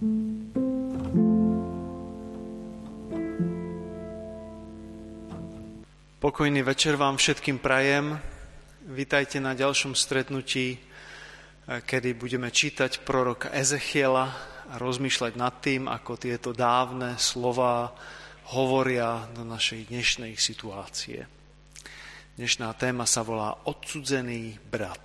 Pokojný večer vám všetkým prajem. Vítajte na ďalšom stretnutí, kedy budeme čítať proroka Ezechiela a rozmýšľať nad tým, ako tieto dávne slová hovoria do našej dnešnej situácie. Dnešná téma sa volá Odsudzený brat.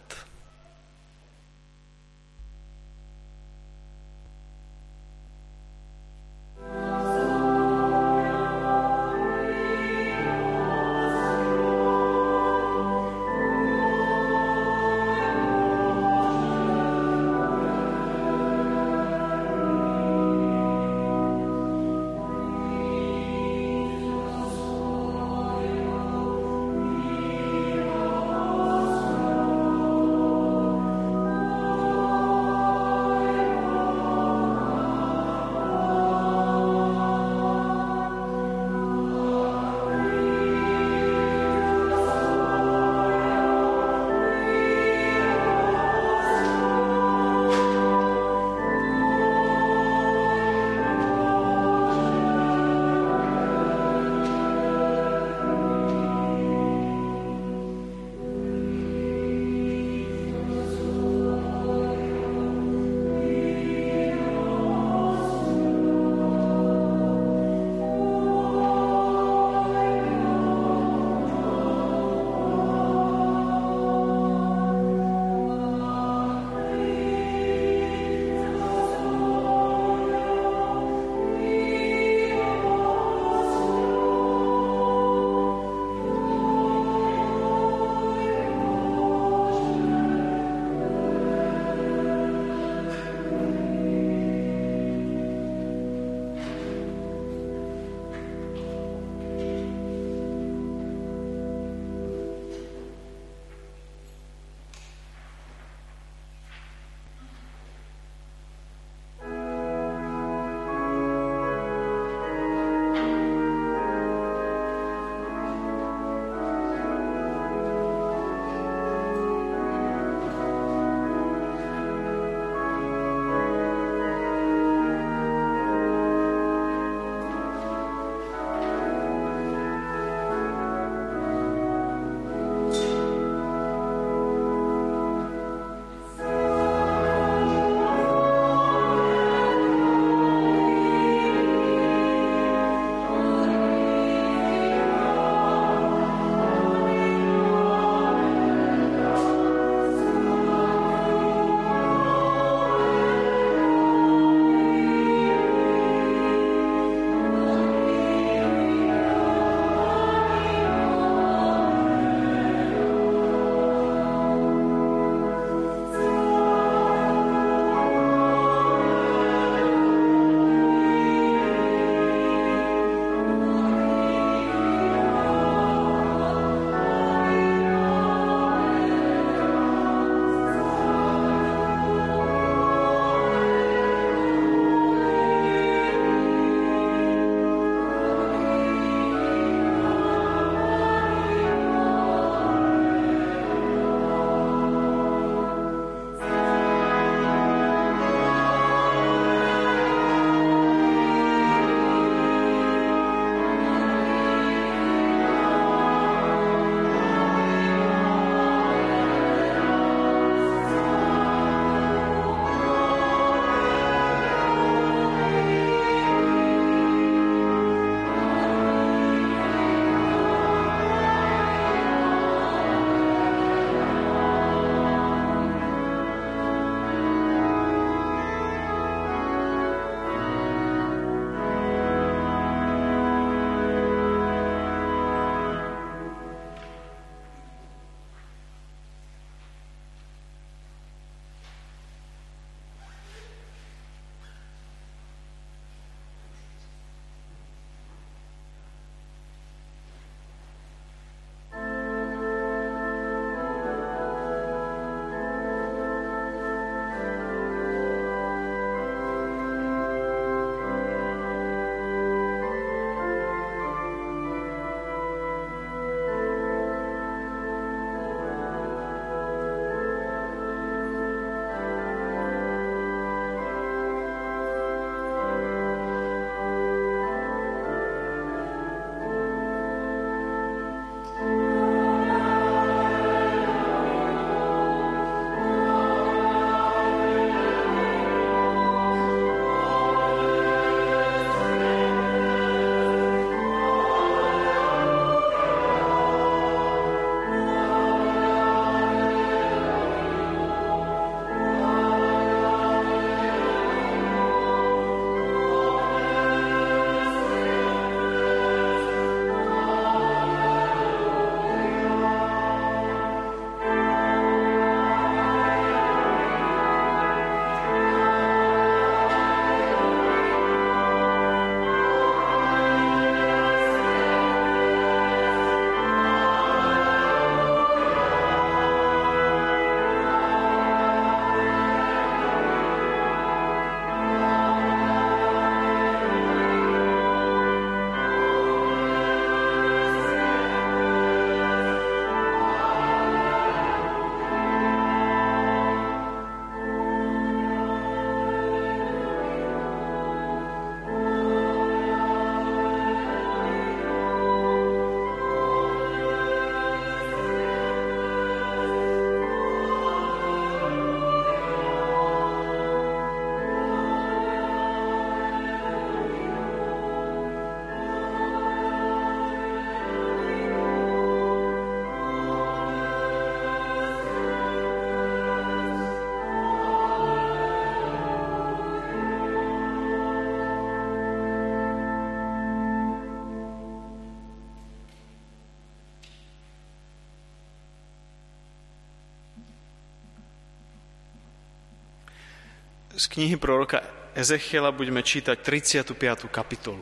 Z knihy proroka Ezechiela budeme čítať 35. kapitolu.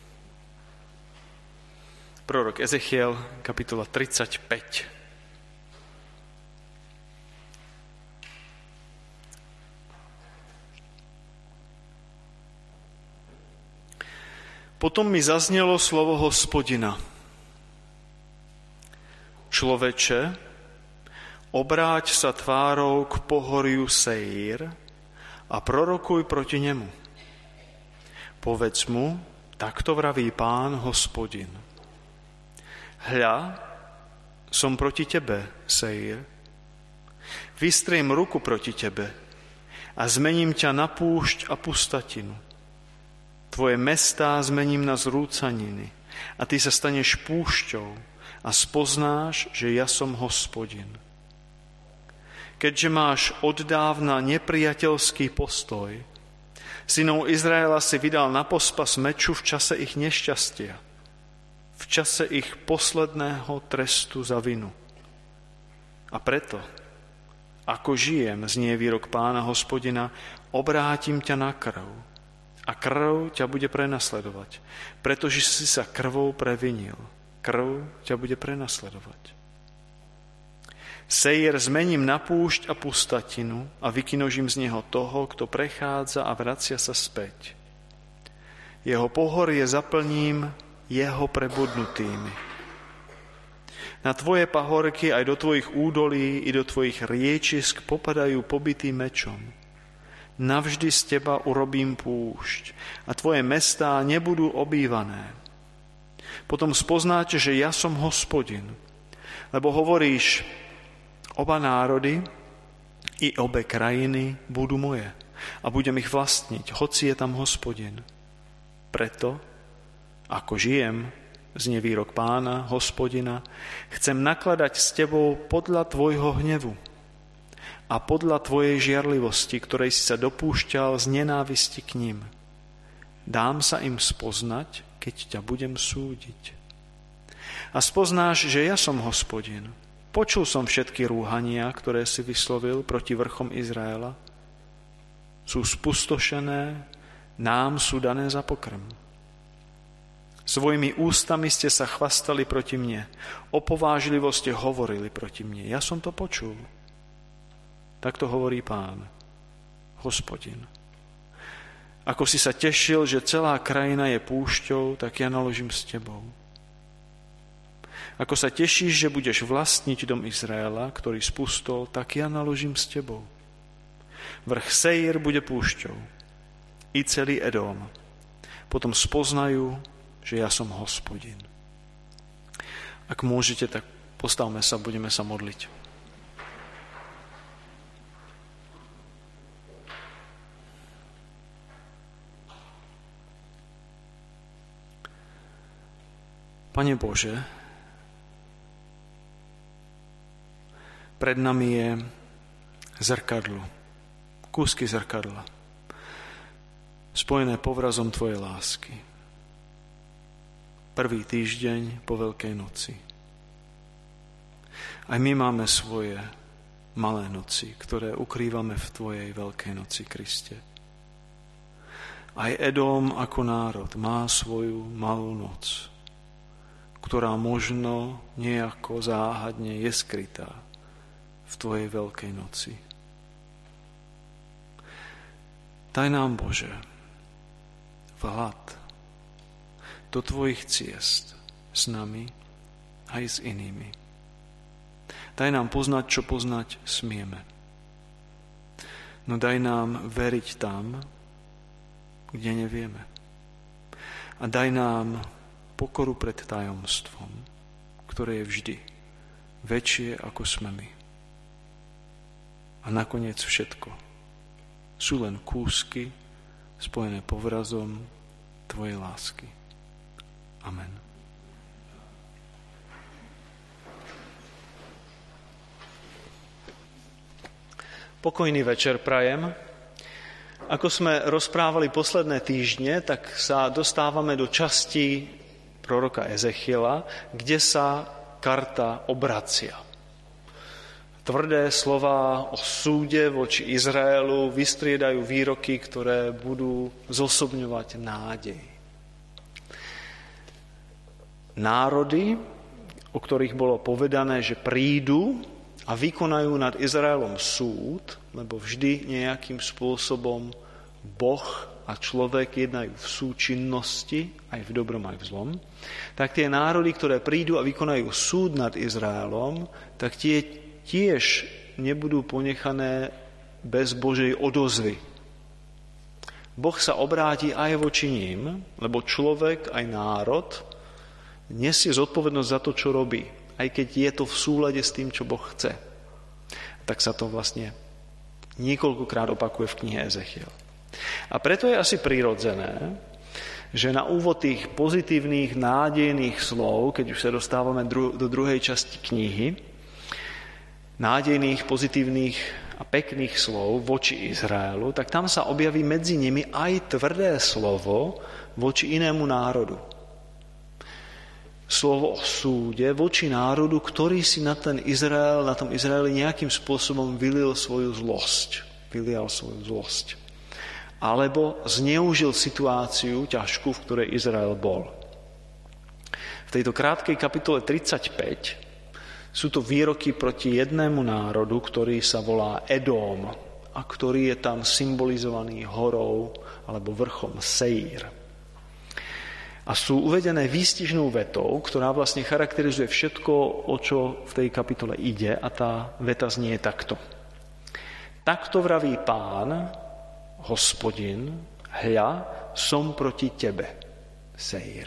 Prorok Ezechiel, kapitola 35. Potom mi zaznelo slovo Hospodina. Človeče, obráť sa tvárou k pohoriu Seír a prorokuj proti nemu. Povedz mu, takto vraví Pán Hospodin. Hľa, som proti tebe, Seír. Vystriem ruku proti tebe a zmením ťa na púšť a pustatinu. Tvoje mestá zmením na zrúcaniny a ty sa staneš púšťou a spoznáš, že ja som Hospodin. Keďže máš oddávna nepriateľský postoj, synov Izraela si vydal na pospas meču v čase ich nešťastia, v čase ich posledného trestu za vinu. A preto, ako žijem, znie výrok Pána Hospodina, obrátim ťa na krv a krv ťa bude prenasledovať, pretože si sa krvou previnil. Krv ťa bude prenasledovať. Seir zmením na púšť a pustatinu a vykinožím z neho toho, kto prechádza a vracia sa späť. Jeho pohorie zaplním jeho prebudnutými. Na tvoje pahorky aj do tvojich údolí i do tvojich riečisk popadajú pobitý mečom. Navždy z teba urobím púšť a tvoje mestá nebudú obývané. Potom spoznáte, že ja som Hospodin, lebo hovoríš, oba národy i obe krajiny budú moje a budem ich vlastniť, hoci je tam Hospodin. Preto, ako žijem, znie výrok Pána, Hospodina, chcem nakladať s tebou podľa tvojho hnevu a podľa tvojej žiarlivosti, ktorej si sa dopúšťal z nenávisti k ním. Dám sa im spoznať, keď ťa budem súdiť. A spoznáš, že ja som Hospodin. Počul som všetky rúhania, ktoré si vyslovil proti vrchom Izraela. Sú spustošené, nám sú dané za pokrm. Svojimi ústami ste sa chvastali proti mne. O povážlivosti hovorili proti mne. Ja som to počul. Tak to hovorí Pán, Hospodin. Ako si sa tešil, že celá krajina je púšťou, tak ja naložím s tebou. Ako sa tešíš, že budeš vlastniť dom Izraela, ktorý spustol, tak ja naložím s tebou. Vrch Seir bude púšťou, i celý Edom. Potom spoznajú, že ja som Hospodin. Ak môžete, tak postavme sa, budeme sa modliť. Pane Bože, pred nami je zrkadlo, kúsky zrkadla, spojené povrazom Tvojej lásky. Prvý týždeň po Veľkej noci. Aj my máme svoje malé noci, ktoré ukrývame v Tvojej Veľkej noci, Kriste. Aj Edom ako národ má svoju malú noc, ktorá možno nejako záhadne je skrytá v Tvojej Veľkej noci. Daj nám, Bože, vhľad do Tvojich ciest s nami aj s inými. Daj nám poznať, čo poznať smieme. No daj nám veriť tam, kde nevieme. A daj nám pokoru pred tajomstvom, ktoré je vždy väčšie, ako sme my. A nakoniec všetko sú len kúsky spojené povrazom Tvojej lásky. Amen. Pokojný večer prajem. Ako sme rozprávali posledné týždne, tak sa dostávame do časti proroka Ezechiela, kde sa karta obracia. tvrdé slová o súde voči Izraelu vystriedajú výroky, ktoré budú zosobňovať nádej. Národy, o ktorých bolo povedané, že prídu a vykonajú nad Izraelom súd, lebo vždy nejakým spôsobom Boh a človek jednajú v súčinnosti, aj v dobrom, aj v zlom, tak tie národy, ktoré prídu a vykonajú súd nad Izraelom, tak tie tiež nebudú ponechané bez Božej odozvy. Boh sa obráti aj voči ním, lebo človek, aj národ, nesie zodpovednosť za to, čo robí, aj keď je to v súlade s tým, čo Boh chce. Tak sa to vlastne niekoľkokrát opakuje v knihe Ezechiel. A preto je asi prirodzené, že na úvod tých pozitívnych, nádejných slov, keď už sa dostávame do druhej časti knihy, nádejných, pozitívnych a pekných slov voči Izraelu, tak tam sa objaví medzi nimi aj tvrdé slovo voči inému národu. Slovo o súde voči národu, ktorý si na tom Izraeli nejakým spôsobom vylial svoju zlosť. Alebo zneužil situáciu ťažkú, v ktorej Izrael bol. V tejto krátkej kapitole 35 sú to výroky proti jednému národu, ktorý sa volá Edóm a ktorý je tam symbolizovaný horou alebo vrchom Seír. A sú uvedené výstižnou vetou, ktorá vlastne charakterizuje všetko, o čo v tej kapitole ide, a tá veta znie takto. Takto vraví Pán, Hospodin, hľa, som proti tebe, Seír.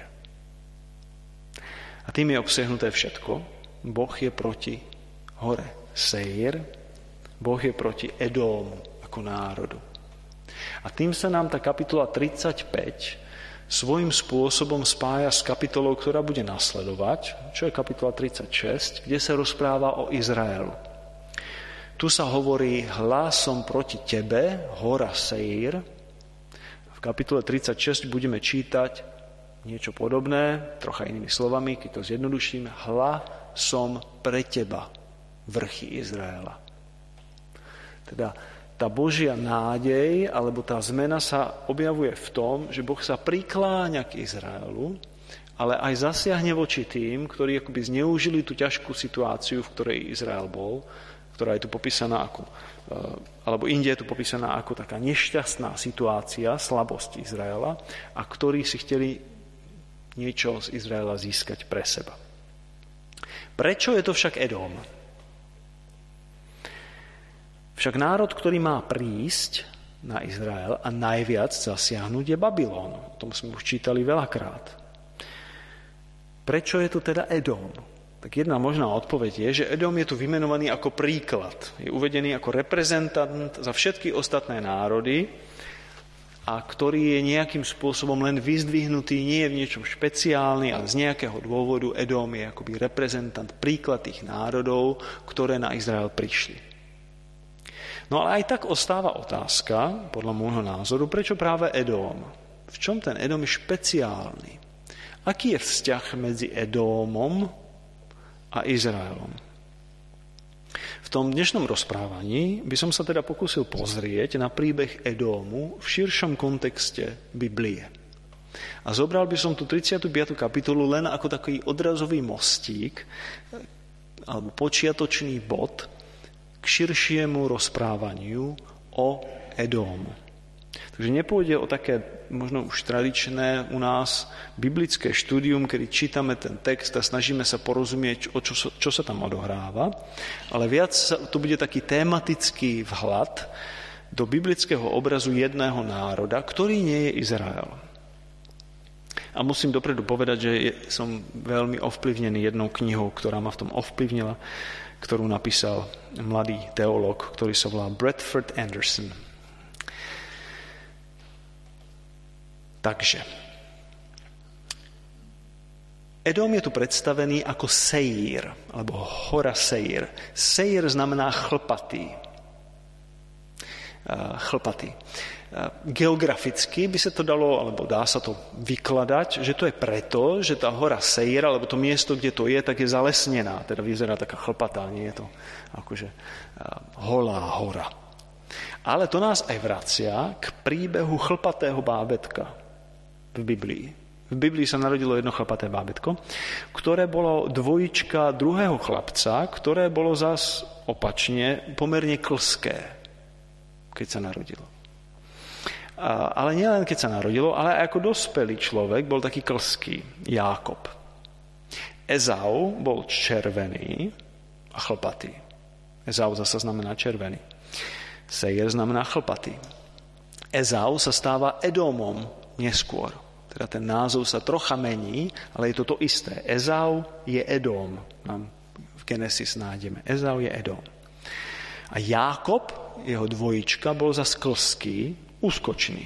A tým je obsiahnuté všetko. Boh je proti hore Seír, Boh je proti Edómu ako národu. A tým sa nám tá kapitola 35 svojím spôsobom spája s kapitolou, ktorá bude nasledovať, čo je kapitola 36, kde sa rozpráva o Izraelu. Tu sa hovorí, hľa, som proti tebe, hora Seír. V kapitole 36 budeme čítať niečo podobné, trocha inými slovami, keď to zjednoduším, hľa, som pre teba, vrchy Izraela. Teda tá Božia nádej, alebo tá zmena sa objavuje v tom, že Boh sa prikláňa k Izraelu, ale aj zasiahne voči tým, ktorí akoby zneužili tú ťažkú situáciu, v ktorej Izrael bol, ktorá je tu popísaná ako, alebo inde je tu popísaná ako taká nešťastná situácia, slabosť Izraela, a ktorí si chceli niečo z Izraela získať pre seba. Prečo je to však Edóm? Však národ, ktorý má prísť na Izrael a najviac zasiahnuť, je Babylon. O tom sme už čítali veľakrát. Prečo je tu teda Edóm? Tak jedna možná odpoveď je, že Edóm je tu vymenovaný ako príklad. Je uvedený ako reprezentant za všetky ostatné národy, a ktorý je nejakým spôsobom len vyzdvihnutý, nie je v niečom špeciálny, ale z nejakého dôvodu Edóm je akoby reprezentant, príklad tých národov, ktoré na Izrael prišli. No ale aj tak ostáva otázka, podľa môjho názoru, prečo práve Edóm? V čom ten Edóm je špeciálny? Aký je vzťah medzi Edómom a Izraelom? V tom dnešnom rozprávaní by som sa teda pokúsil pozrieť na príbeh Edómu v širšom kontexte Biblie. A zobral by som tú 35. kapitolu len ako taký odrazový mostík alebo počiatočný bod k širšiemu rozprávaniu o Edómu. Takže nepôjde o také možno už tradičné u nás biblické štúdium, kedy čítame ten text a snažíme sa porozumieť, čo sa tam odohráva, ale viac to bude taký tematický vhľad do biblického obrazu jedného národa, ktorý nie je Izrael. A musím dopredu povedať, že som veľmi ovplyvnený jednou knihou, ktorá ma v tom ovplyvnila, ktorú napísal mladý teológ, ktorý sa volá Bradford Anderson. Takže, Edóm je tu predstavený ako Seír, alebo hora Seír. Seír znamená chlpatý. Geograficky by sa to dalo, alebo dá sa to vykladať, že to je preto, že tá hora Seir, alebo to miesto, kde to je, tak je zalesnená. Teda vyzerá taká chlpatá, nie je to akože holá hora. Ale to nás aj vracia k príbehu chlpatého bábätka v Biblii. V Biblii sa narodilo jedno chlpaté bábätko, ktoré bolo dvojička druhého chlapca, ktoré bolo zas opačne pomerne klské, keď sa narodilo. Ale nielen keď sa narodilo, ale aj ako dospelý človek bol taký klský, Jákob. Ezau bol červený a chlpatý. Ezau zasa znamená červený. Seir znamená chlpatý. Ezau sa stáva Edómom neskôr. Teda ten názov sa trocha mení, ale je to to isté. Ezau je Edóm. V Genesis nájdeme. Ezau je Edóm. A Jákob, jeho dvojička, bol zas klský, úskočný.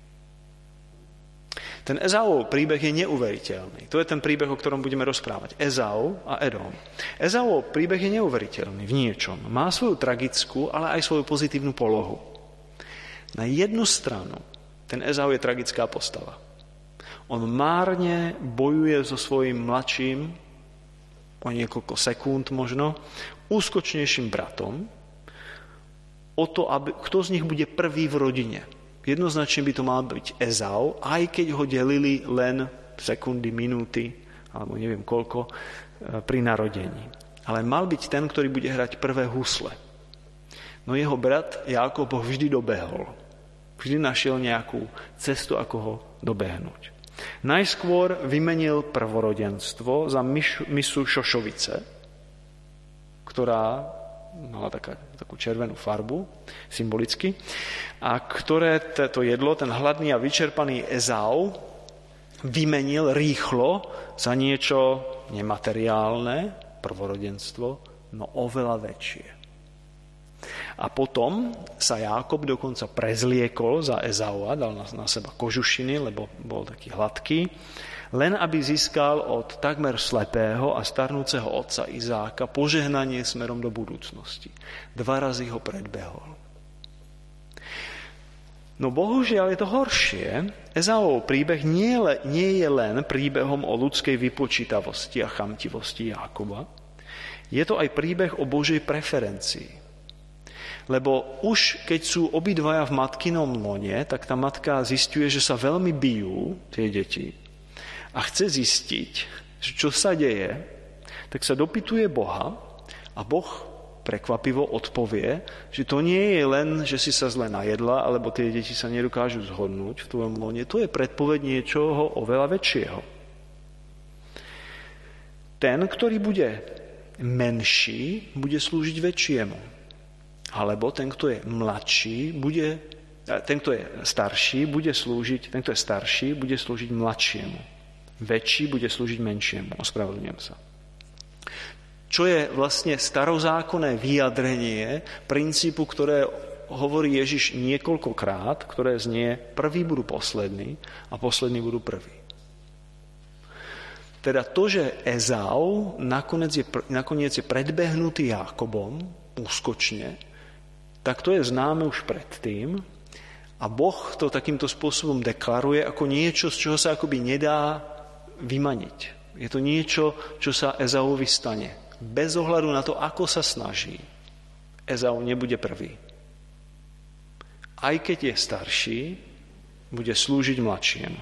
Ten Ezauvov príbeh je neuveriteľný. To je ten príbeh, o ktorom budeme rozprávať. Ezau a Edóm. Ezauvov príbeh je neuveriteľný v niečom. Má svoju tragickú, ale aj svoju pozitívnu polohu. Na jednu stranu ten Ezau je tragická postava. On márne bojuje so svojím mladším, o niekoľko sekúnd možno, úskočnejším bratom, o to, kto z nich bude prvý v rodine. Jednoznačne by to mal byť Ezau, aj keď ho delili len sekundy, minúty, alebo neviem koľko, pri narodení. Ale mal byť ten, ktorý bude hrať prvé husle. No jeho brat Jákob ho vždy dobehol. Vždy našiel nejakú cestu, ako ho dobehnúť. Najskôr vymenil prvorodenstvo za misu šošovice, ktorá mala takú červenú farbu, symbolicky, a ktoré to jedlo, ten hladný a vyčerpaný Ezau, vymenil rýchlo za niečo nemateriálne, prvorodenstvo, no oveľa väčšie. A potom sa Jákob dokonca prezliekol za Ezaua, dal na seba kožušiny, lebo bol taký hladký, len aby získal od takmer slepého a starnúceho otca Izáka požehnanie smerom do budúcnosti. 2 razy ho predbehol. No bohužiaľ je to horšie. Ezauvov príbeh nie je len príbehom o ľudskej vypočítavosti a chamtivosti Jákoba. Je to aj príbeh o Božej preferencii. Lebo už keď sú obidvaja v matkinom lone, tak tá matka zisťuje, že sa veľmi bijú tie deti a chce zistiť, čo sa deje, tak sa dopytuje Boha a Boh prekvapivo odpovie, že to nie je len, že si sa zle najedla, alebo tie deti sa nedokážu zhodnúť v tvojom lone. To je predpoveď niečoho oveľa väčšieho. Ten, ktorý bude menší, bude slúžiť väčšiemu. Alebo ten, kto je mladší, ten, kto je starší, bude slúžiť mladšiemu. Väčší bude slúžiť menšiemu. Ospravedlňujem sa. Čo je vlastne starozákonné vyjadrenie princípu, ktoré hovorí Ježiš niekoľkokrát, ktoré znie: prví budú poslední a poslední budú prví. Teda to, že Ezau nakoniec je predbehnutý Jákobom úskočne, tak to je známe už predtým a Boh to takýmto spôsobom deklaruje ako niečo, z čoho sa akoby nedá vymaniť. Je to niečo, čo sa Ezauovi stane. Bez ohľadu na to, ako sa snaží, Ezau nebude prvý. Aj keď je starší, bude slúžiť mladšiemu.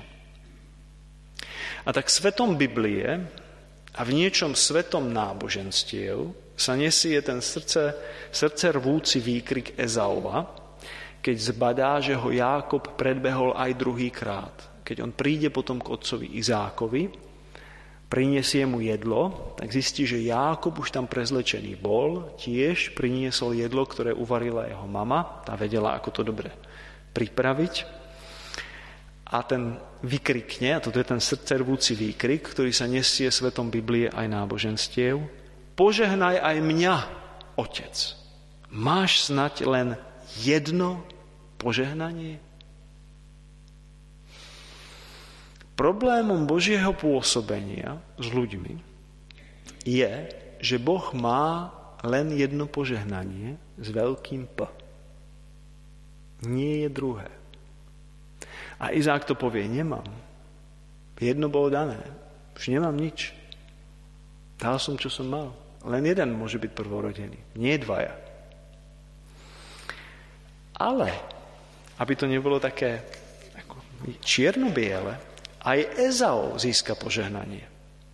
A tak svetom Biblie a v niečom svetom náboženstiev sa nesie ten srdce rvúci výkrik Ezaua, keď zbadá, že ho Jákob predbehol aj druhýkrát. Keď on príde potom k otcovi Izákovi, prinesie mu jedlo, tak zistí, že Jákob už tam prezlečený bol, tiež priniesol jedlo, ktoré uvarila jeho mama, tá vedela, ako to dobre pripraviť. A ten vykrikne, a toto je ten srdcervúci výkrik, ktorý sa nesie svetom Biblie aj náboženstiev: požehnaj aj mňa, Otec. Máš snať len jedno požehnanie? Problémom Božieho pôsobenia s ľuďmi je, že Boh má len jedno požehnanie s veľkým P. Nie je druhé. A Izák to povie, nemám. Jedno bolo dané. Už nemám nič. Dal som, čo som mal. Len jeden môže byť prvorodený. Nie dvaja. Ale, aby to nebolo také ako čierno-biele, aj Ezau získa požehnanie.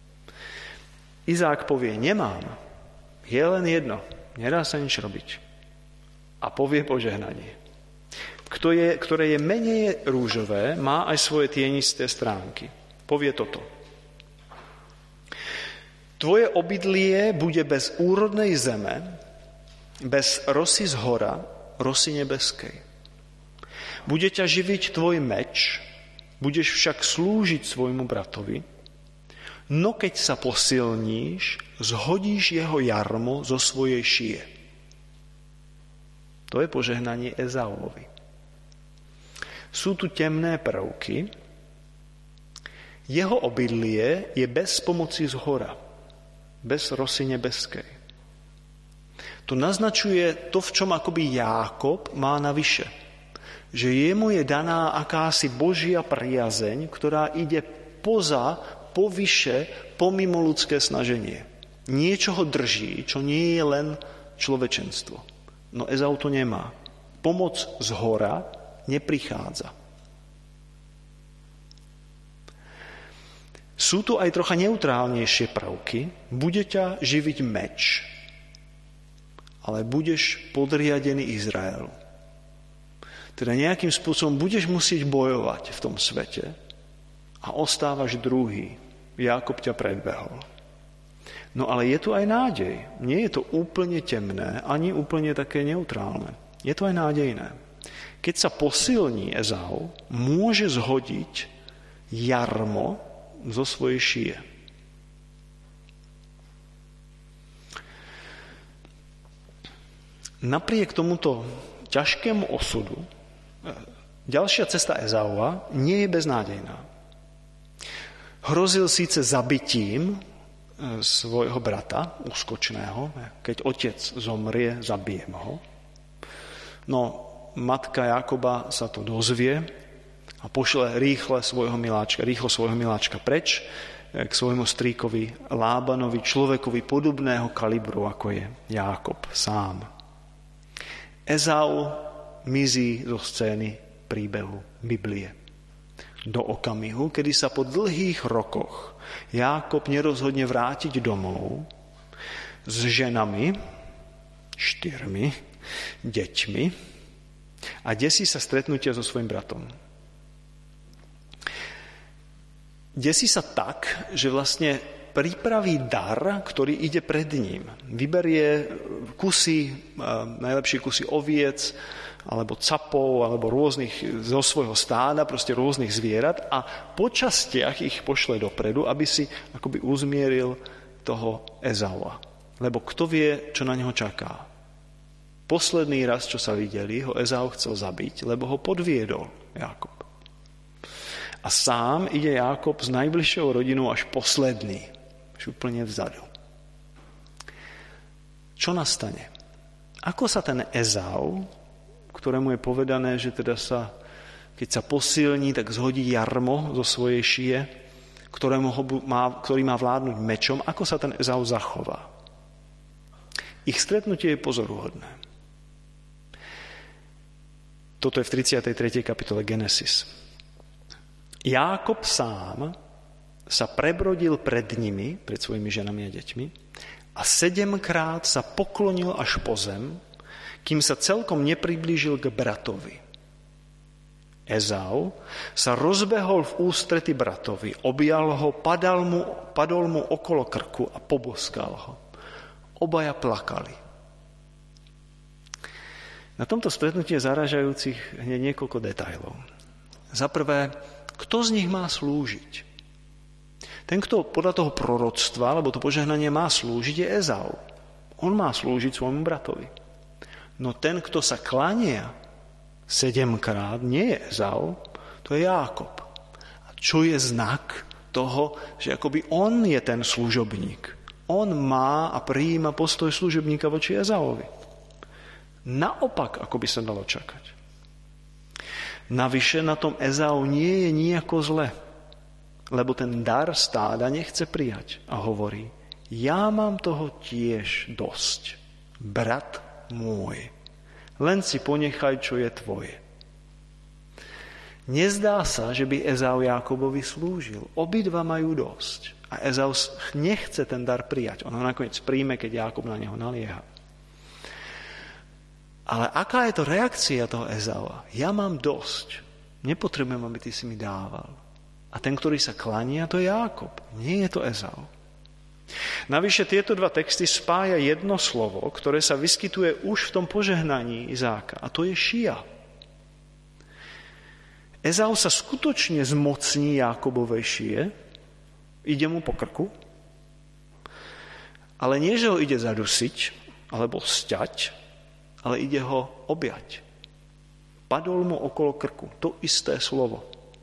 Izák povie, nemám. Je len jedno. Nedá sa nič robiť. A povie požehnanie. Ktoré je menej rúžové, má aj svoje tienisté stránky. Povie toto. Tvoje obydlie bude bez úrodnej zeme, bez rosy z hora, rosy nebeskej. Bude ťa živiť tvoj meč, budeš však slúžiť svojmu bratovi, no keď sa posilníš, zhodíš jeho jarmo zo svojej šije. To je požehnanie Ezauovi. Sú tu temné prvky, jeho obydlie je bez pomoci z hora, bez rosy nebeskej. To naznačuje to, v čom akoby Jákob má navyše. Že jemu je daná akási Božia priazeň, ktorá ide povyše, pomimo ľudské snaženie. Niečo ho drží, čo nie je len človečenstvo. No Ezau to nemá. Pomoc z hora neprichádza. Sú tu aj trocha neutrálnejšie prvky. Bude ťa živiť meč, ale budeš podriadený Izraelu. Teda nejakým spôsobom budeš musieť bojovať v tom svete a ostávaš druhý. Jákob ťa predbehol. No ale je tu aj nádej. Nie je to úplne temné, ani úplne také neutrálne. Je to aj nádejné. Keď sa posilní Ezau, môže zhodiť jarmo zo svojej šije. Napriek tomuto ťažkému osudu, ďalšia cesta Ezaua nie je beznádejná. Hrozil síce zabitím svojho brata, úskočného, keď otec zomrie, zabijem ho. No, matka Jákoba sa to dozvie a pošle rýchlo svojho miláčka preč k svojmu strýkovi Lábanovi, človekovi podobného kalibru, ako je Jákob sám. Ezau mizí zo scény príbehu Biblie. Do okamihu, kedy sa po dlhých rokoch Jákob nerozhodne vrátiť domov s ženami, 4 deťmi a desí sa stretnutia so svojím bratom. Desí sa tak, že vlastne pripraví dar, ktorý ide pred ním. Vyberie najlepšie kusy oviec, alebo capov, alebo rôznych zo svojho stáda, proste rôznych zvierat a po častiach ich pošle dopredu, aby si akoby uzmieril toho Ezaua. Lebo kto vie, čo na neho čaká. Posledný raz, čo sa videli, ho Ezau chcel zabiť, lebo ho podviedol Jákob. A sám ide Jákob s najbližšou rodinou až posledný, až úplne vzadu. Čo nastane? Ako sa ten Ezau, ktorému je povedané, že teda keď sa posilní, tak zhodí jarmo zo svojej šije, ktorý má vládnuť mečom, ako sa ten Ezau zachová? Ich stretnutie je pozoruhodné. Toto je v 33. kapitole Genesis. Jákob sám sa prebrodil pred nimi, pred svojimi ženami a deťmi a 7-krát sa poklonil až po zem, kým sa celkom nepriblížil k bratovi. Ezau sa rozbehol v ústrety bratovi, objal ho, padol mu okolo krku a poboskal ho. Obaja plakali. Na tomto stretnutí je zarážajúcich hneď niekoľko detailov. Za prvé, kto z nich má slúžiť? Ten, kto podľa toho proroctva, alebo to požehnanie má slúžiť, je Ezau. On má slúžiť svojmu bratovi. No ten, kto sa klania 7-krát, nie je Ezau, to je Jákob. A čo je znak toho, že akoby on je ten služobník. On má a prijíma postoj služobníka voči Ezauovi. Naopak, ako by sa dalo čakať. Navyše na tom Ezau nie je nijako zle, lebo ten dar stáda nechce prijať a hovorí: ja mám toho tiež dosť, brat môj, len si ponechaj, čo je tvoje. Nezdá sa, že by Ezau Jákobovi slúžil. Obidva majú dosť. A Ezau nechce ten dar prijať. On ho nakoniec príjme, keď Jákob na neho nalieha. Ale aká je to reakcia toho Ezaua? Ja mám dosť. Nepotrebujem, aby ty si mi dával. A ten, ktorý sa klania, to je Jákob. Nie je to Ezau. Navyše tieto dva texty spája jedno slovo, ktoré sa vyskytuje už v tom požehnaní Izáka. A to je šia. Ezau sa skutočne zmocní Jákobovej šie, ide mu po krku, ale nie, že ho ide zadusiť alebo sťať, ale ide ho objať. Padol mu okolo krku. To isté slovo.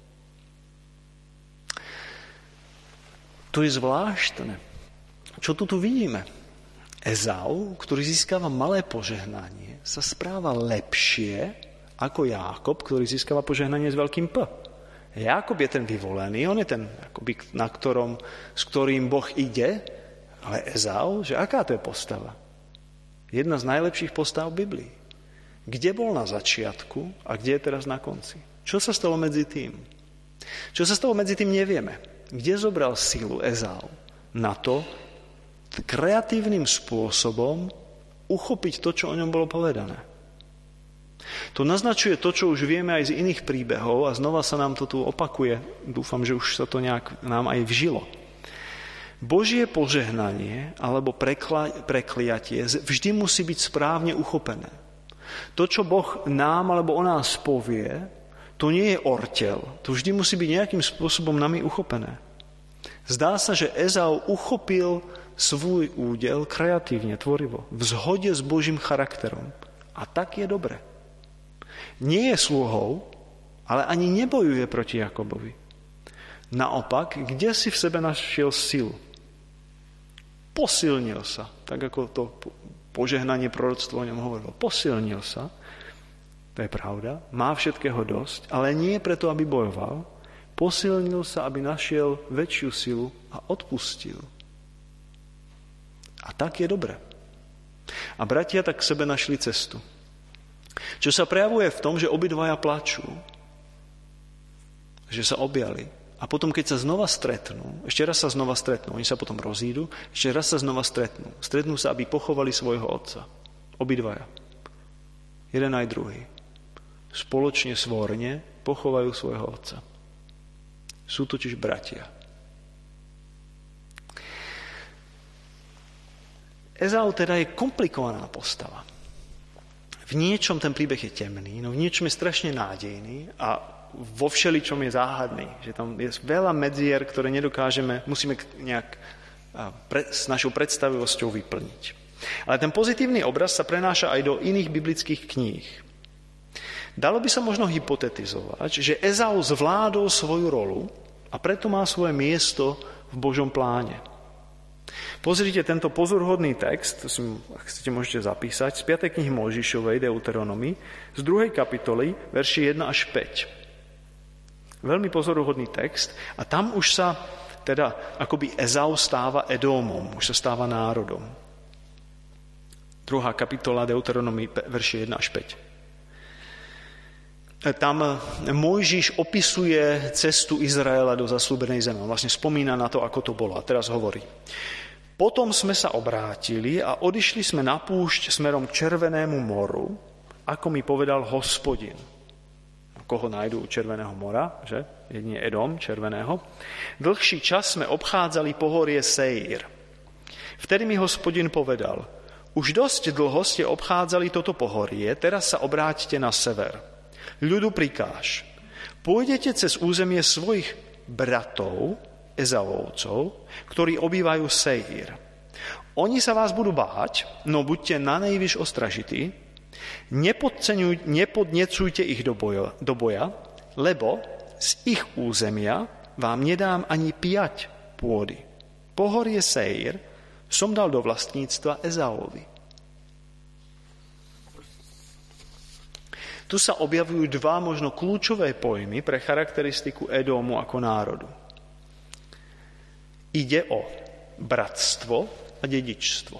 To je zvláštne. Čo tu vidíme? Ezau, ktorý získava malé požehnanie, sa správa lepšie ako Jákob, ktorý získava požehnanie s veľkým P. Jákob je ten vyvolený, on je ten, akoby, s ktorým Boh ide, ale Ezau, že aká to je postava? Jedna z najlepších postav v Biblii. Kde bol na začiatku a kde je teraz na konci? Čo sa stalo medzi tým? Čo sa stalo medzi tým, nevieme. Kde zobral silu Ezau na to kreatívnym spôsobom uchopiť to, čo o ňom bolo povedané? To naznačuje to, čo už vieme aj z iných príbehov a znova sa nám to tu opakuje. Dúfam, že už sa to nejak nám aj vžilo. Božie požehnanie alebo prekliatie vždy musí byť správne uchopené. To, čo Boh nám alebo o nás povie, to nie je orteľ. To vždy musí byť nejakým spôsobom nami uchopené. Zdá sa, že Ezau uchopil svoj údel kreatívne, tvorivo, v zhode s Božím charakterom. A tak je dobre. Nie je sluhou, ale ani nebojuje proti Jakobovi. Naopak, kde si v sebe našiel silu? Posilnil sa, tak ako to požehnanie proroctvo o ňom hovorilo. Posilnil sa, to je pravda, má všetkého dosť, ale nie preto, aby bojoval. Posilnil sa, aby našiel väčšiu silu a odpustil. A tak je dobre. A bratia tak k sebe našli cestu. Čo sa prejavuje v tom, že obidvaja plačú, že sa objali. A potom, keď sa znova stretnú, ešte raz sa znova stretnú, oni sa potom rozídu, ešte raz sa znova stretnú. Stretnú sa, aby pochovali svojho otca. Obidvaja. Jeden aj druhý. Spoločne svorne pochovajú svojho otca. Sú totiž bratia. Ezau teda je komplikovaná postava. V niečom ten príbeh je temný, no v niečom je strašne nádejný a vo všeličom je záhadný. Že tam je veľa medzier, ktoré musíme nejak s našou predstavivosťou vyplniť. Ale ten pozitívny obraz sa prenáša aj do iných biblických kníh. Dalo by sa možno hypotetizovať, že Ezau zvládol svoju rolu a preto má svoje miesto v Božom pláne. Pozrite tento pozoruhodný text, ak chcete, môžete zapísať, z 5. knihy Mojžišovej, Deuteronomy, z 2. kapitoly, verši 1 až 5. Veľmi pozoruhodný text a tam už sa teda akoby Ezau stáva Edómom, už sa stáva národom. 2. kapitola Deuteronomy, verši 1 až 5. Tam Mojžiš opisuje cestu Izraela do zasľúbenej zeme. On vlastne spomína na to, ako to bolo. A teraz hovorí. Potom sme sa obrátili a odišli sme na púšť smerom k Červenému moru, ako mi povedal Hospodin. Koho nájdú u Červeného mora, že? Jedine Edom, Červeného. Dlhší čas sme obchádzali pohorie Seir. Vtedy mi Hospodin povedal, už dosť dlho ste obchádzali toto pohorie, teraz sa obráťte na sever. Ľudu prikáž, pôjdete cez územie svojich bratov, Ezavovcov, ktorí obývajú Seir. Oni sa vás budú báť, no buďte nanejvyš ostražití, nepodnecujte ich do boja, lebo z ich územia vám nedám ani 5 pôdy. Pohorie Seir som dal do vlastníctva Ezauovi. Tu sa objavujú dva možno kľúčové pojmy pre charakteristiku Edómu ako národu. Ide o bratstvo a dedičstvo.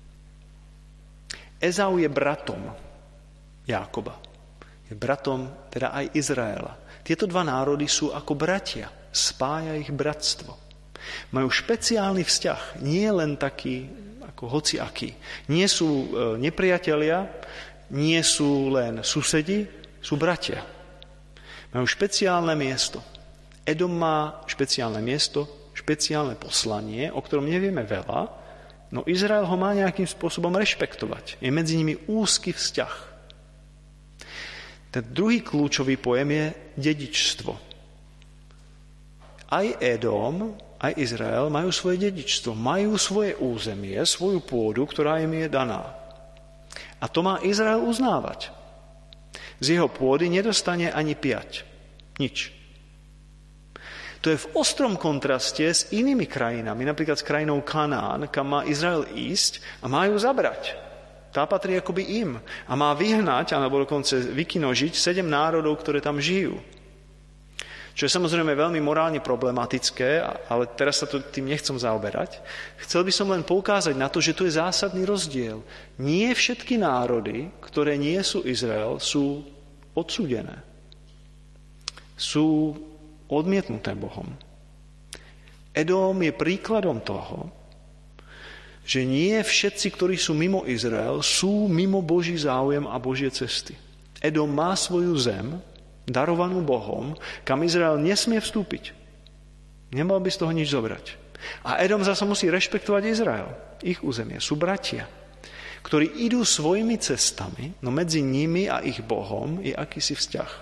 Ezau je bratom Jákoba. Je bratom teda aj Izraela. Tieto dva národy sú ako bratia. Spája ich bratstvo. Majú špeciálny vzťah. Nie len taký ako hociaký. Nie sú nepriatelia, nie sú len susedi, sú bratia. Majú špeciálne miesto. Edom má špeciálne miesto, špeciálne poslanie, o ktorom nevieme veľa, no Izrael ho má nejakým spôsobom rešpektovať. Je medzi nimi úzky vzťah. Ten druhý kľúčový pojem je dedičstvo. Aj Edom, aj Izrael majú svoje dedičstvo, majú svoje územie, svoju pôdu, ktorá im je daná. A to má Izrael uznávať. Z jeho pôdy nedostane ani piať. Nič. To je v ostrom kontraste s inými krajinami, napríklad s krajinou Kanán, kam má Izrael ísť a má ju zabrať. Tá patrí akoby im a má vyhnať, alebo dokonca vykinožiť 7 národov, ktoré tam žijú. Čo je samozrejme veľmi morálne problematické, ale teraz sa tým nechcem zaoberať. Chcel by som len poukázať na to, že tu je zásadný rozdiel. Nie všetky národy, ktoré nie sú Izrael, sú odsúdené. Sú odmietnuté Bohom. Edóm je príkladom toho, že nie všetci, ktorí sú mimo Izrael, sú mimo Boží záujem a Božie cesty. Edóm má svoju zem, darovanú Bohom, kam Izrael nesmie vstúpiť. Nemal by z toho nič zobrať. A Edóm zasa musí rešpektovať Izrael. Ich územie sú bratia, ktorí idú svojimi cestami, no medzi nimi a ich Bohom je akýsi vzťah.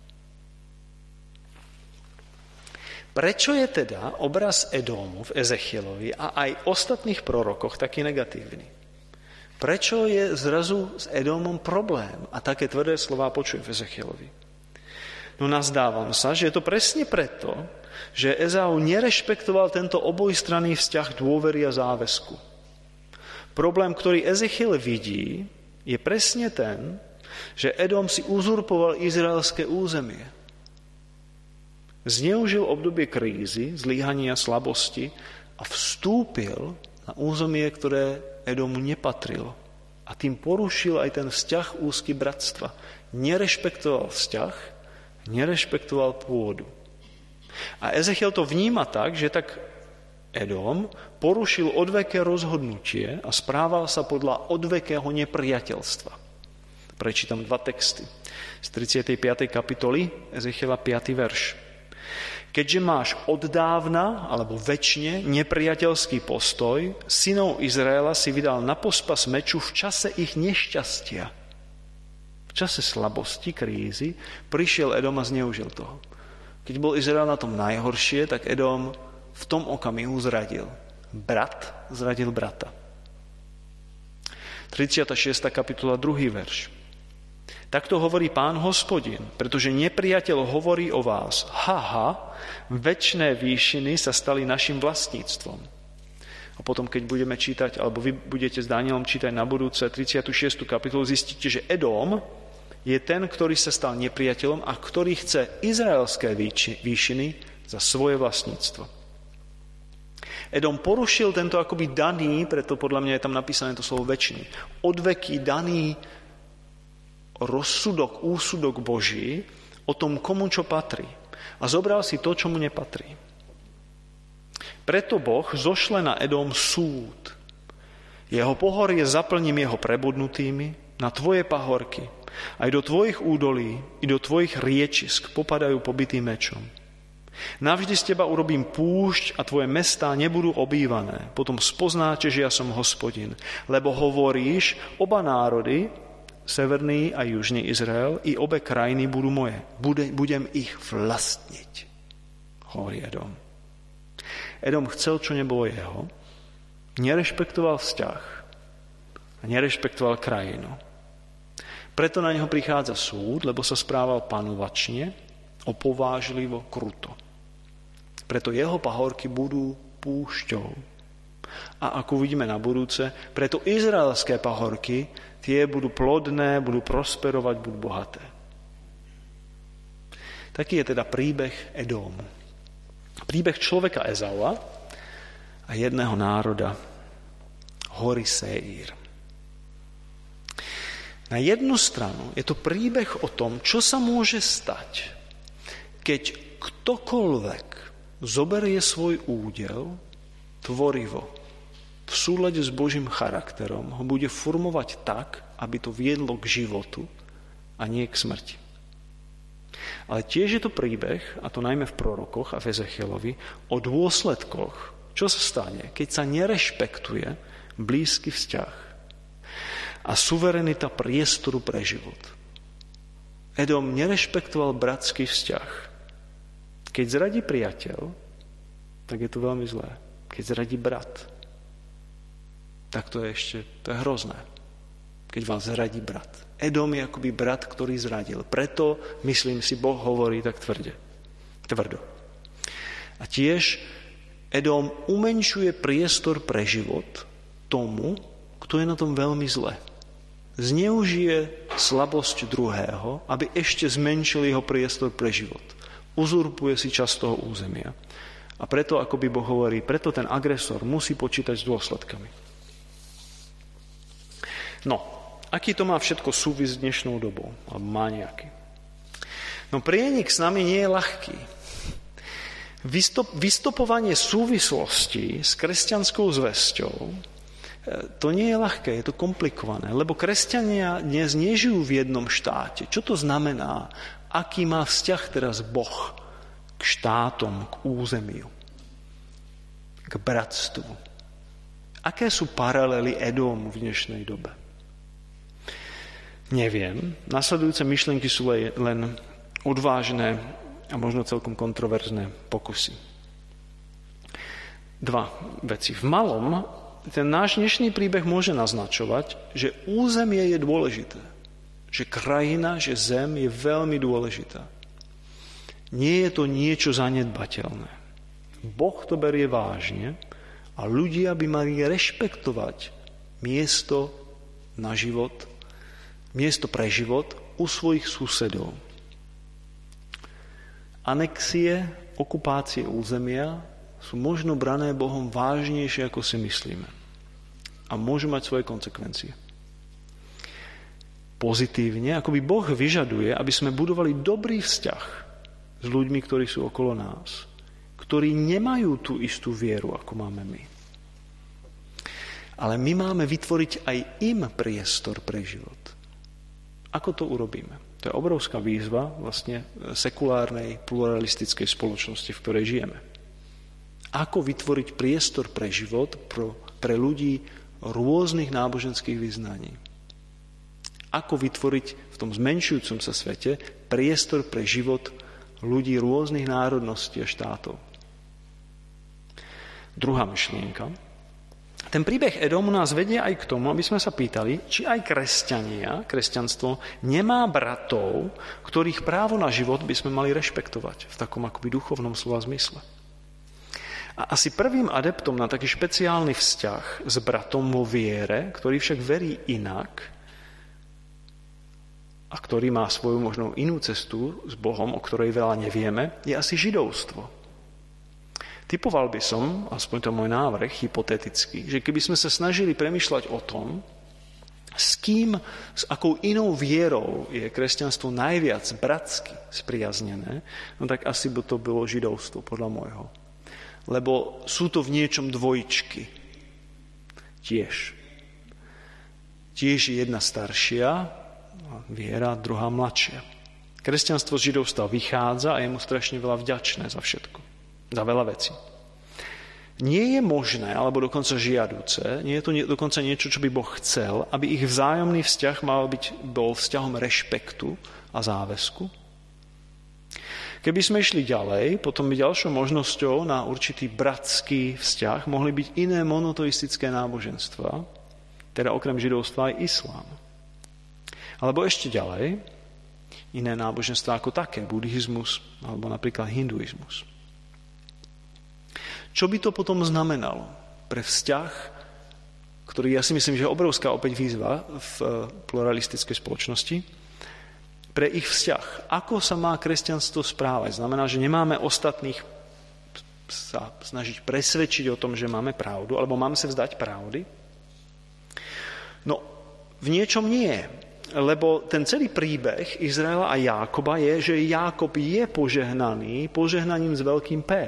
Prečo je teda obraz Edómu v Ezechielovi a aj ostatných prorokoch taký negatívny? Prečo je zrazu s Edómom problém a také tvrdé slová počujem v Ezechielovi? No nazdávam sa, že je to presne preto, že Ezau nerešpektoval tento obojstranný vzťah dôvery a záväzku. Problém, ktorý Ezechiel vidí, je presne ten, že Edóm si uzurpoval izraelské územie. Zneužil obdobie krízy, zlyhania, slabosti a vstúpil na územie, ktoré Edomu nepatrilo. A tým porušil aj ten vzťah úzky bratstva. Nerešpektoval vzťah, nerešpektoval pôdu. A Ezechiel to vníma tak, že tak Edom porušil odveké rozhodnutie a správal sa podľa odvekého nepriateľstva. Prečítam 2 texty z 35. kapitoly Ezechiela 5. verš. Keďže máš od dávna, alebo večne, nepriateľský postoj, synov Izraela si vydal na pospas meču v čase ich nešťastia. V čase slabosti, krízy, prišiel Edom a zneužil toho. Keď bol Izrael na tom najhoršie, tak Edom v tom okamihu zradil. Brat zradil brata. 36. kapitola, 2. verš. Takto hovorí Pán Hospodin, pretože nepriateľ hovorí o vás. Haha, večné výšiny sa stali našim vlastníctvom. A potom, keď budeme čítať, alebo vy budete s Danielom čítať na budúce 36. kapitolu, zistíte, že Edom je ten, ktorý sa stal nepriateľom a ktorý chce izraelské výšiny za svoje vlastníctvo. Edom porušil tento akoby daný, preto podľa mňa je tam napísané to slovo večný, odveký daný rozsudok, úsudok Boží o tom, komu čo patrí. A zobral si to, čo mu nepatrí. Preto Boh zošle na Edom súd. Jeho pohorie zaplním jeho prebudnutými, na tvoje pahorky, aj do tvojich údolí, i do tvojich riečisk popadajú pobitým mečom. Navždy z teba urobím púšť a tvoje mestá nebudú obývané. Potom spoznáte, že ja som Hospodin. Lebo hovoríš, oba národy, severný a južný Izrael, i obe krajiny budú moje. Budem ich vlastniť, hovorí Edom. Edom chcel, čo nebolo jeho, nerešpektoval vzťah a nerešpektoval krajinu. Preto na neho prichádza súd, lebo sa správal panovačne, opovážlivo, kruto. Preto jeho pahorky budú púšťou. A ako uvidíme na budúce, preto izraelské pahorky, tie budú plodné, budú prosperovať, budú bohaté. Taký je teda príbeh Edómu. Príbeh človeka Ezaua a jedného národa, hory Séír. Na jednu stranu je to príbeh o tom, čo sa môže stať, keď ktokoľvek zoberie svoj údel tvorivo, v súlade s Božím charakterom, ho bude formovať tak, aby to viedlo k životu a nie k smrti. Ale tiež je to príbeh, a to najmä v prorokoch a v Ezechielovi, o dôsledkoch, čo sa stane, keď sa nerešpektuje blízky vzťah a suverenita priestoru pre život. Edom nerešpektoval bratský vzťah. Keď zradí priateľ, tak je to veľmi zlé. Keď zradí brat, tak to je hrozné. Keď vás zradí brat. Edom je akoby brat, ktorý zradil. Preto, myslím si, Boh hovorí tak tvrdo. A tiež Edom umenšuje priestor pre život tomu, kto je na tom veľmi zle. Zneužije slabosť druhého, aby ešte zmenšil jeho priestor pre život. Uzurpuje si časť toho územia. A preto, ako by Boh hovorí, preto ten agresor musí počítať s dôsledkami. No, aký to má všetko súvis s dnešnou dobou? Alebo má nejaký? No, prienik s nami nie je ľahký. Vystopovanie súvislostí s kresťanskou zvesťou, to nie je ľahké, je to komplikované, lebo kresťania dnes nežijú v jednom štáte. Čo to znamená? Aký má vzťah teraz Boh k štátom, k územiu, k bratstvu? Aké sú paralely Edómu v dnešnej dobe? Neviem. Nasledujúce myšlienky sú len odvážne a možno celkom kontroverzné pokusy. Dva veci. V malom ten náš dnešný príbeh môže naznačovať, že územie je dôležité. Že krajina, že zem je veľmi dôležitá. Nie je to niečo zanedbateľné. Boh to berie vážne a ľudia by mali rešpektovať miesto na život, miesto pre život u svojich susedov. Anexie, okupácie územia sú možno brané Bohom vážnejšie, ako si myslíme. A môžu mať svoje konsekvencie. Pozitívne, ako by Boh vyžaduje, aby sme budovali dobrý vzťah s ľuďmi, ktorí sú okolo nás, ktorí nemajú tú istú vieru, ako máme my. Ale my máme vytvoriť aj im priestor pre život. Ako to urobíme? To je obrovská výzva vlastne sekulárnej, pluralistickej spoločnosti, v ktorej žijeme. Ako vytvoriť priestor pre život pre ľudí rôznych náboženských vyznaní. Ako vytvoriť v tom zmenšujúcom sa svete priestor pre život ľudí rôznych národností a štátov. Druhá myšlienka. Ten príbeh Edomu nás vedie aj k tomu, aby sme sa pýtali, či aj kresťanstvo nemá bratov, ktorých právo na život by sme mali rešpektovať v takom akoby duchovnom slova zmysle. A asi prvým adeptom na taký špeciálny vzťah s bratom vo viere, ktorý však verí inak a ktorý má svoju možno inú cestu s Bohom, o ktorej veľa nevieme, je asi židovstvo. Typoval by som, aspoň to môj návrh, hypoteticky, že keby sme sa snažili premýšľať o tom, s kým, s akou inou vierou je kresťanstvo najviac bratsky spriaznené, no tak asi by to bylo židovstvo, podľa môjho. Lebo sú to v niečom dvojčky. Tiež je jedna staršia viera, druhá mladšia. Kresťanstvo z židovstva vychádza a je mu strašne veľa vďačné za všetko. Za veľa vecí. Nie je možné, alebo dokonca žiaduce, nie je to dokonca niečo, čo by Boh chcel, aby ich vzájomný vzťah bol vzťahom rešpektu a záväzku. Keby sme išli ďalej, potom by ďalšou možnosťou na určitý bratský vzťah mohli byť iné monoteistické náboženstva, teda okrem židovstva aj islám. Alebo ešte ďalej, iné náboženstva ako také, buddhizmus alebo napríklad hinduizmus. Čo by to potom znamenalo pre vzťah, ktorý ja si myslím, že je obrovská opäť výzva v pluralistickej spoločnosti, pre ich vzťah. Ako sa má kresťanstvo správať? Znamená, že nemáme ostatných sa snažiť presvedčiť o tom, že máme pravdu, alebo máme sa vzdať pravdy? No, v niečom nie. Lebo ten celý príbeh Izraela a Jákoba je, že Jákob je požehnaný požehnaním s veľkým P.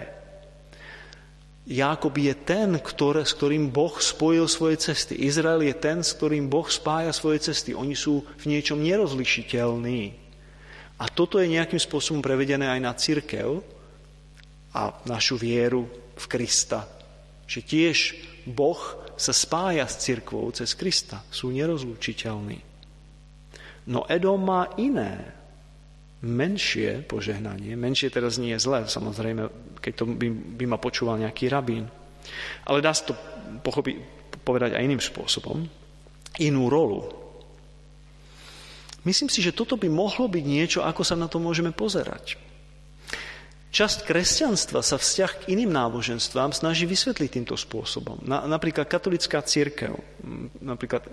Jákob je ten, s ktorým Boh spojil svoje cesty. Izrael je ten, s ktorým Boh spája svoje cesty. Oni sú v niečom nerozlišiteľní. A toto je nejakým spôsobom prevedené aj na cirkev a našu vieru v Krista. Že tiež Boh sa spája s cirkvou cez Krista. Sú nerozlučiteľní. No Edom má iné, menšie požehnanie. Menšie teraz nie je zlé, samozrejme, keď to by ma počúval nejaký rabín. Ale dá sa to povedať aj iným spôsobom. Inú rolu. Myslím si, že toto by mohlo byť niečo, ako sa na to môžeme pozerať. Časť kresťanstva sa vzťah k iným náboženstvám snaží vysvetliť týmto spôsobom. Napríklad katolická cirkev, napríklad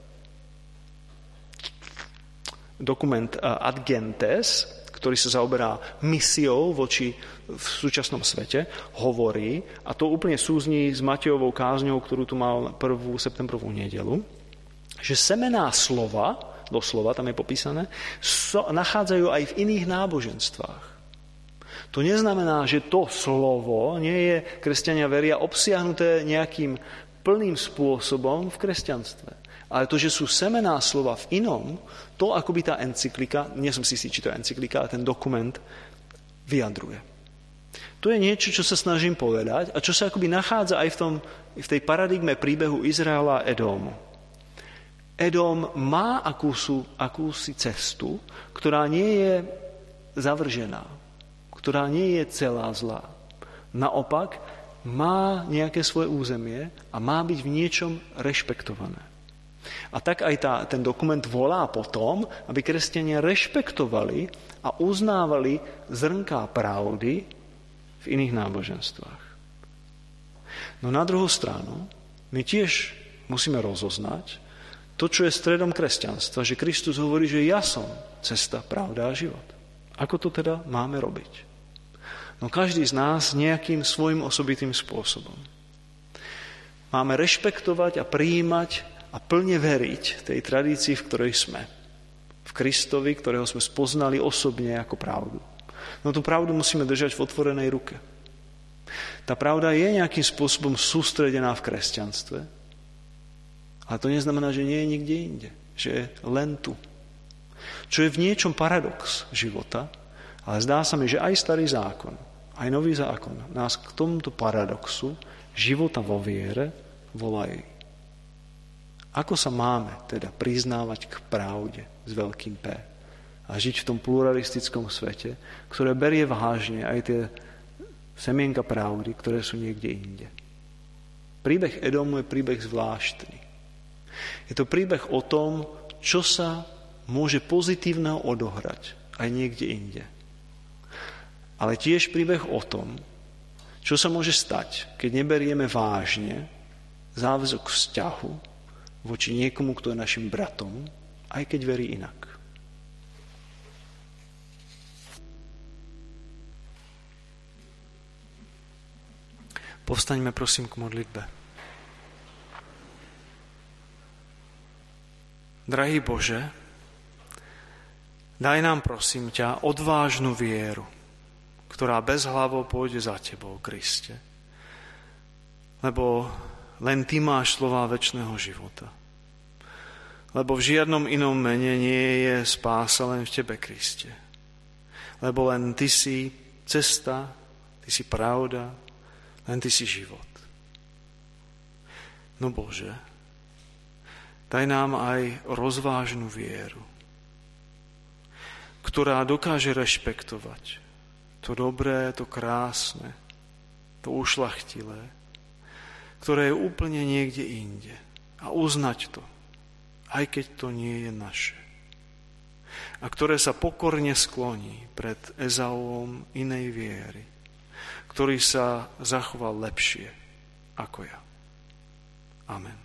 dokument Ad Gentes, ktorý sa zaoberá misiou voči v súčasnom svete, hovorí, a to úplne súzní s Matejovou kázňou, ktorú tu mal 1. septembrovú nedeľu, že semená slova, doslova tam je popísané, nachádzajú aj v iných náboženstvách. To neznamená, že to slovo nie je, kresťania veria, obsiahnuté nejakým plným spôsobom v kresťanstve. Ale to, že sú semená slova v inom, to akoby tá encyklika, nie som si istý, či to je encyklika, ale ten dokument vyjadruje. To je niečo, čo sa snažím povedať a čo sa akoby nachádza aj v tej paradigme príbehu Izraela a Edómu. Edóm má akúsi cestu, ktorá nie je zavržená, ktorá nie je celá zlá. Naopak, má nejaké svoje územie a má byť v niečom rešpektované. A tak aj ten dokument volá potom, aby kresťania rešpektovali a uznávali zrnká pravdy v iných náboženstvách. No na druhú stranu, my tiež musíme rozoznať to, čo je stredom kresťanstva, že Kristus hovorí, že ja som cesta, pravda a život. Ako to teda máme robiť? No každý z nás nejakým svojim osobitým spôsobom. Máme rešpektovať a prijímať a plne veriť tej tradícii, v ktorej sme. V Kristovi, ktorého sme spoznali osobne ako pravdu. No tú pravdu musíme držať v otvorenej ruke. Tá pravda je nejakým spôsobom sústredená v kresťanstve, ale to neznamená, že nie je nikde inde. Že je len tu. Čo je v niečom paradox života, ale zdá sa mi, že aj starý zákon, aj nový zákon nás k tomuto paradoxu života vo viere volajú. Ako sa máme teda priznávať k pravde s veľkým P a žiť v tom pluralistickom svete, ktoré berie vážne aj tie semienka pravdy, ktoré sú niekde inde. Príbeh Edomu je príbeh zvláštny. Je to príbeh o tom, čo sa môže pozitívneho odohrať aj niekde inde. Ale tiež príbeh o tom, čo sa môže stať, keď neberieme vážne záväzok vzťahu voči niekomu, kto je našim bratom, aj keď verí inak. Povstaňme prosím k modlitbe. Drahý Bože, daj nám prosím ťa odvážnu vieru, ktorá bezhlavo pôjde za tebou, Kriste. Lebo len ty máš slová večného života. Lebo v žiadnom inom mene nie je spása len v tebe, Kriste. Lebo len ty si cesta, ty si pravda, len ty si život. No Bože, daj nám aj rozvážnu vieru, ktorá dokáže rešpektovať to dobré, to krásne, to ušľachtilé, ktoré je úplne niekde inde. A uznať to, aj keď to nie je naše. A ktoré sa pokorne skloní pred Ezauom inej viery, ktorý sa zachoval lepšie ako ja. Amen.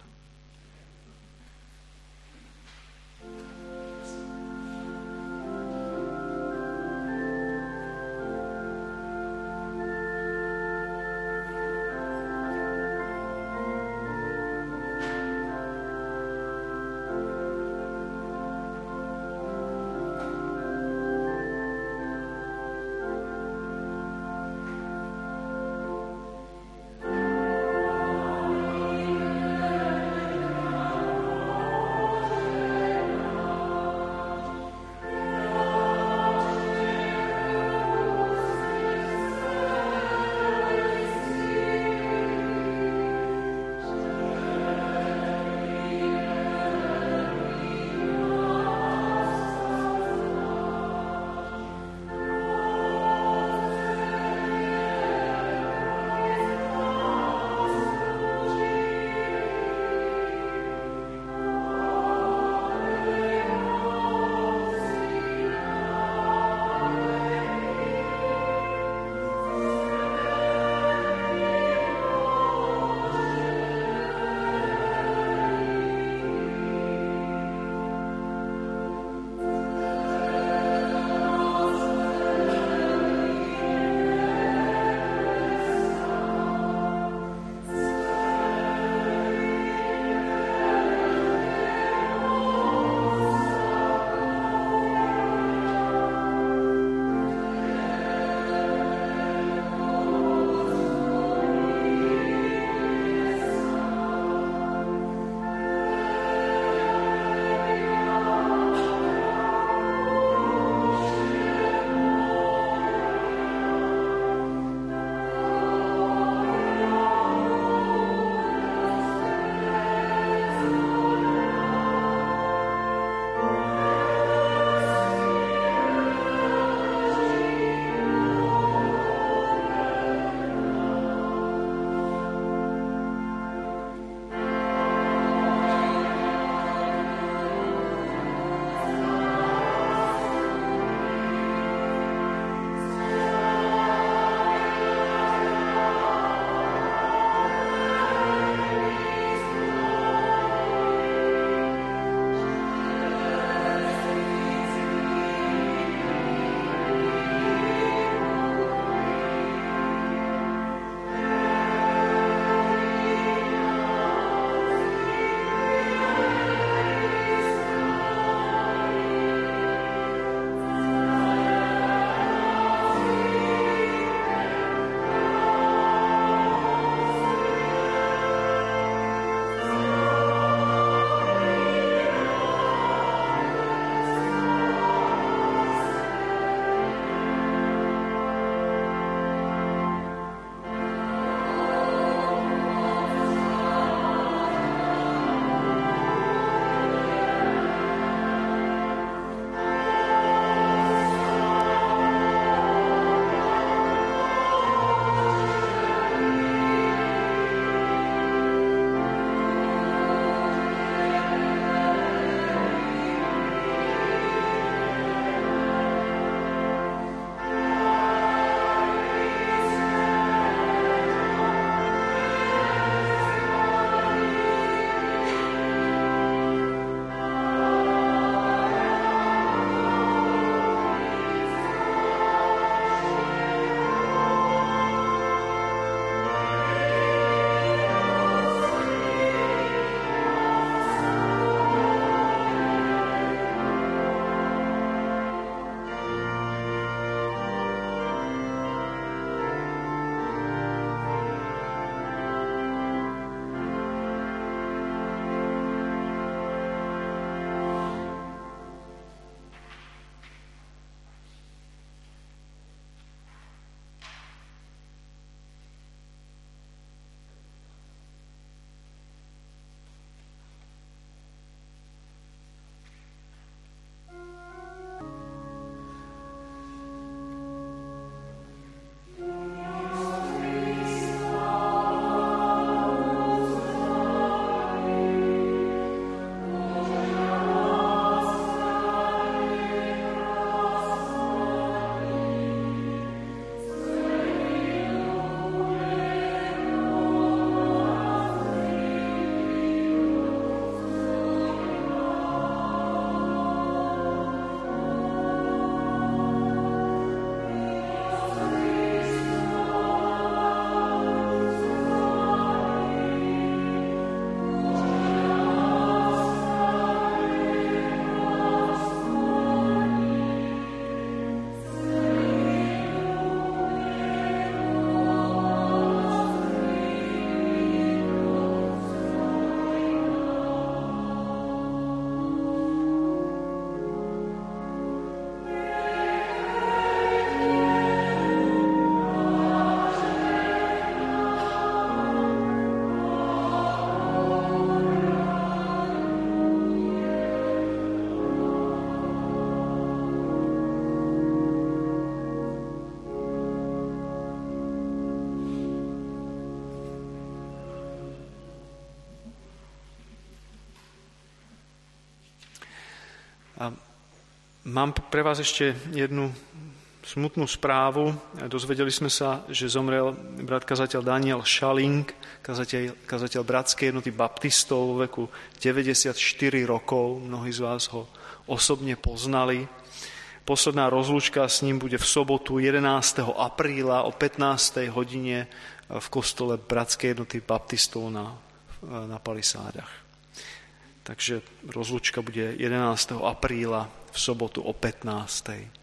Mám pre vás ešte jednu smutnú správu. Dozvedeli sme sa, že zomrel brat kazateľ Daniel Šaling, kazateľ Bratskej jednoty baptistov vo veku 94 rokov. Mnohí z vás ho osobne poznali. Posledná rozlúčka s ním bude v sobotu 11. apríla o 15. hodine v kostole Bratskej jednoty baptistov na Palisádach. Takže rozlúčka bude 11. apríla v sobotu o 15.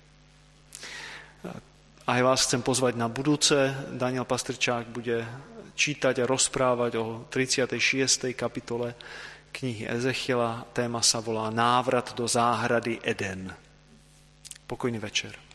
Aj vás chcem pozvať na budúce. Daniel Pastrčák bude čítať a rozprávať o 36. kapitole knihy Ezechiela. Téma sa volá Návrat do záhrady Eden. Pokojný večer.